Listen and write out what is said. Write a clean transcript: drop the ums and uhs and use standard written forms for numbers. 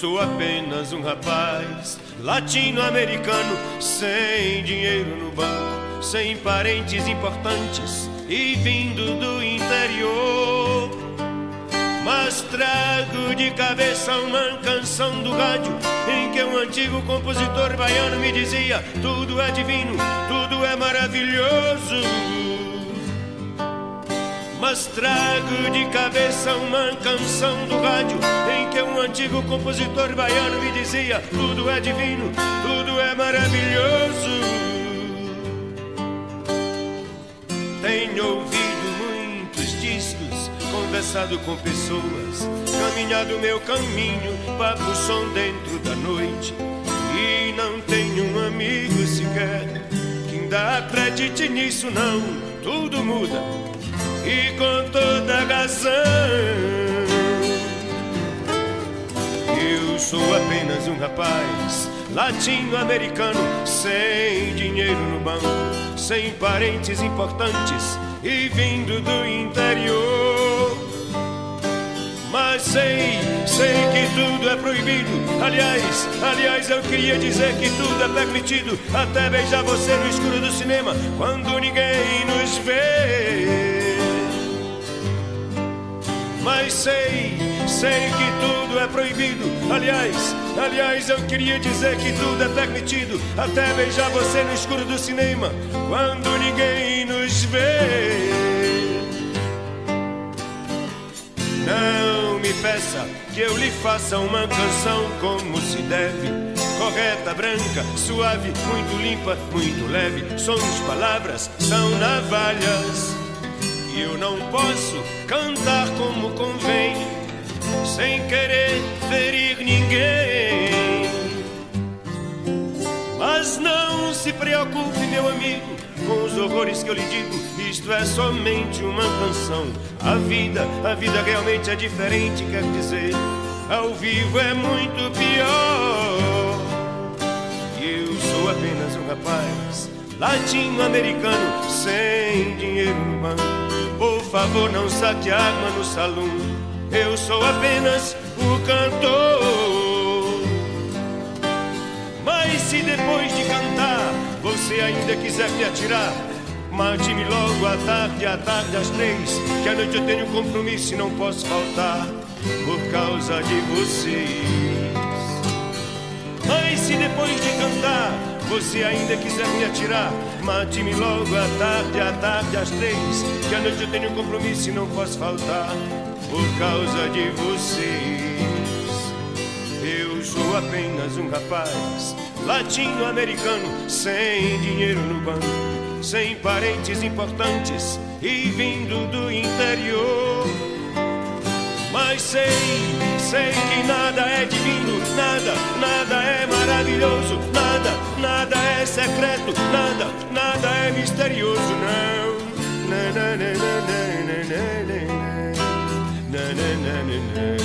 sou apenas um rapaz latino-americano, sem dinheiro no banco, sem parentes importantes e vindo do interior. Mas trago de cabeça uma canção do rádio em que um antigo compositor baiano me dizia: tudo é divino, tudo é maravilhoso. Mas trago de cabeça uma canção do rádio em que um antigo compositor baiano me dizia: tudo é divino, tudo é maravilhoso. Tenho ouvido muitos discos, conversado com pessoas, caminhado meu caminho, papo som dentro da noite, e não tenho um amigo sequer que ainda acredite nisso não. Tudo muda e com toda razão. Eu sou apenas um rapaz latino-americano, sem dinheiro no banco, sem parentes importantes e vindo do interior. Mas sei que tudo é proibido. Aliás, eu queria dizer que tudo é permitido, até beijar você no escuro do cinema, quando ninguém nos vê. Mas sei que tudo é proibido. Aliás, eu queria dizer que tudo é permitido, até beijar você no escuro do cinema, quando ninguém nos vê. Não me peça que eu lhe faça uma canção como se deve, correta, branca, suave, muito limpa, muito leve. Sons, palavras, são navalhas, e eu não posso cantar como convém, sem querer ferir ninguém. Mas não se preocupe, meu amigo, com os horrores que eu lhe digo. Isto é somente uma canção. A vida realmente é diferente, quer dizer, ao vivo é muito pior. E eu sou apenas um rapaz latino-americano, sem dinheiro no banco. Por favor, não saque arma no salão. Eu sou apenas o cantor. Mas se depois de cantar você ainda quiser me atirar, mate-me logo à tarde às 3, que à noite eu tenho compromisso e não posso faltar por causa de vocês. Mas se depois de cantar você ainda quiser me atirar, mate-me logo à tarde às 3, que à noite eu tenho compromisso e não posso faltar por causa de vocês. Eu sou apenas um rapaz latino-americano, sem dinheiro no banco, sem parentes importantes e vindo do interior. Mas sei que nada é divino, nada é maravilhoso, nada é secreto, nada é misterioso, não.